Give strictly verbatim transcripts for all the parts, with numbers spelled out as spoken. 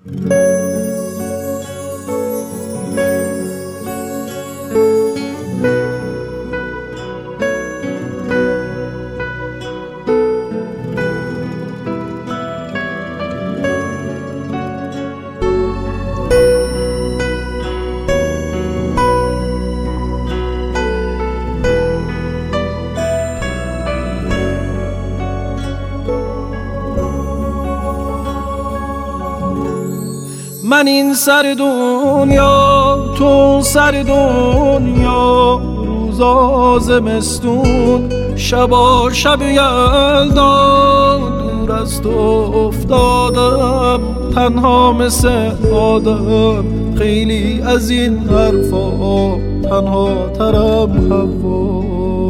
من این سر دنیا تو سر دنیا، روزا زمستون شبا شب یلدا، دور از تو افتادم تنها مثل آدم، خیلی از این حرفا تنها ترم هوا.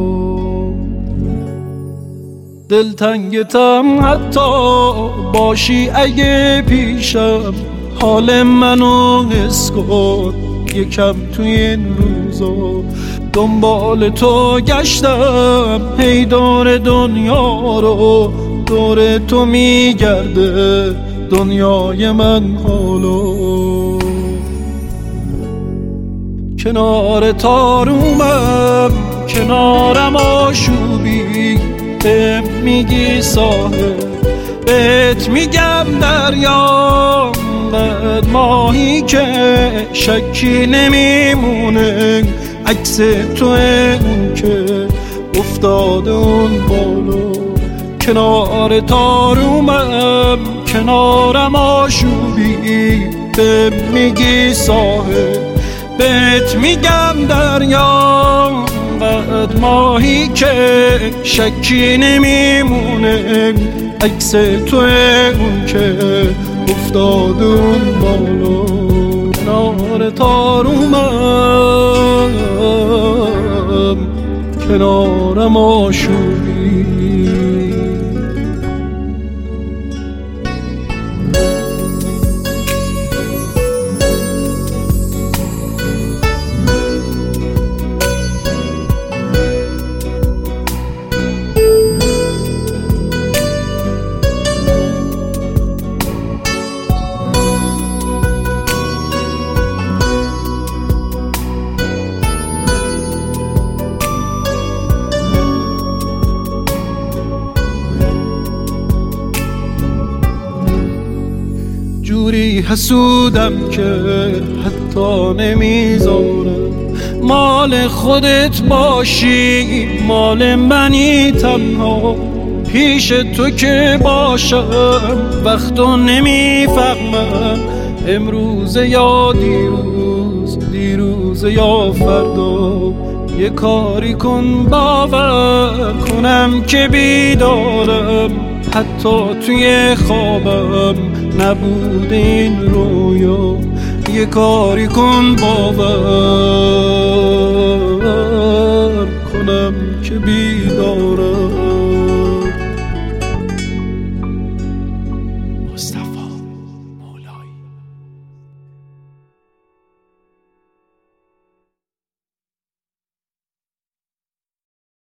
دلتنگتم حتی باشی اگه پیشم، حال منو حس کن یکم توی این روزا. دنبال تو گشتم هی دور دنیا رو، دور تو میگرده دنیای من حالا. کنار تارومم کنارم آشوبی، بهم میگی ساحل بهت میگم دریا، بعد ماهی که شکی نمیمونه عکس تو اون که افتاده اون بالا. کنار تارومم کنارم آشوبی، به میگی ساحل بهت میگم دریا، بعد ماهی که شکی نمیمونه عکس تو اون که افتاده اون بالا. کنار تارومم کنارم آشوبی. جوری حسودم که حتی نمیذارم مال خودت باشی، مال منی تنها پیش تو که باشم. وقتو نمیفهمم امروز یا دیروز، دیروز یا فردا. یه کاری کن باور کنم که بیدارم، حتی توی خوابم نبود این رویا. یه کاری کن باور کنم که بی